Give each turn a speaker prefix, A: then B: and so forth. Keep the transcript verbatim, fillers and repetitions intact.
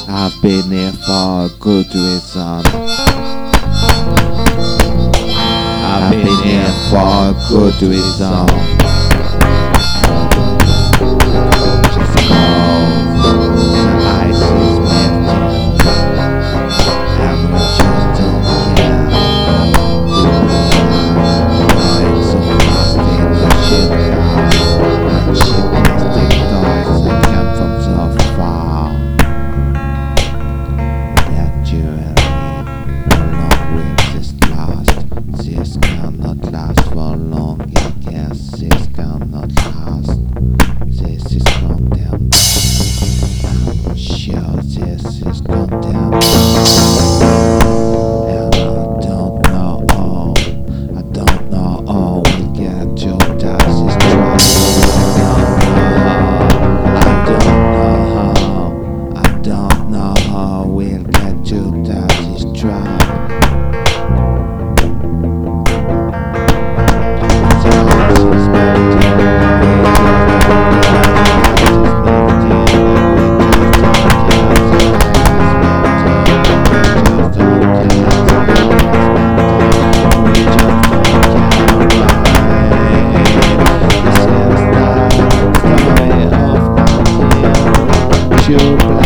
A: I've been here for a good reason. I've been here for a good reason. Just cause the ice is melting and we just don't care. We're going so fast in the ship now. Cheap plastic toys that come from so far. That jewelry, how long will this last? This cannot last for long, I guess this cannot last. This is condemned. I'm sure this is condemned. And I don't know how, I don't know how we'll get to this trap. I don't know how, I don't know how we'll get to this trap. You